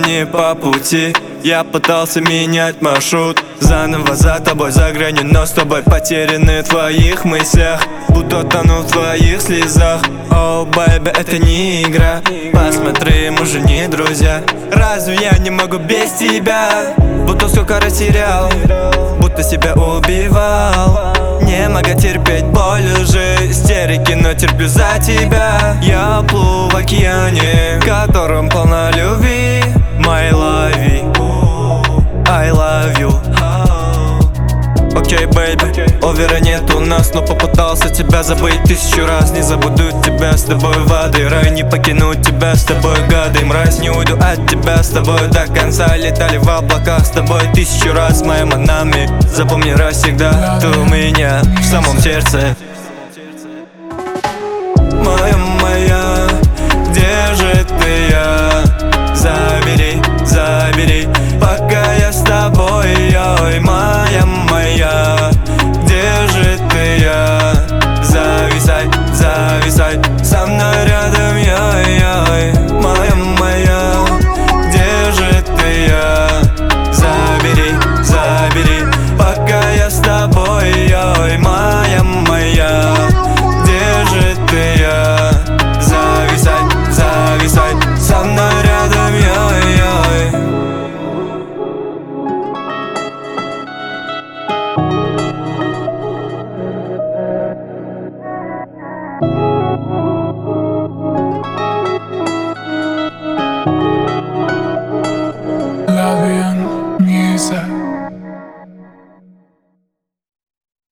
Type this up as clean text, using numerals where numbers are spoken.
не по пути. Я пытался менять маршрут, заново за тобой за гранью, но с тобой потеряны в твоих мыслях, будто тону в твоих слезах. О, бэйби, это не игра, посмотри, мы же не друзья. Разве я не могу без тебя? Будто сколько раз терял, будто себя убивал. Не могу терпеть боль уже, истерики, но терплю за тебя. Я плыву в океане, в котором полна любви. My love, I love you. Окей, бэйби, овера нет у нас, но попытался тебя забыть 1000 раз. Не забуду тебя, с тобой воды, рай не покину тебя, с тобой гады. Мразь, не уйду от тебя, с тобой до конца. Летали в облаках с тобой 1000 раз, моя манами. Запомни раз всегда, ты у меня в самом сердце. Моя, где же ты, я? Забери, пока я с тобой, ой, моя.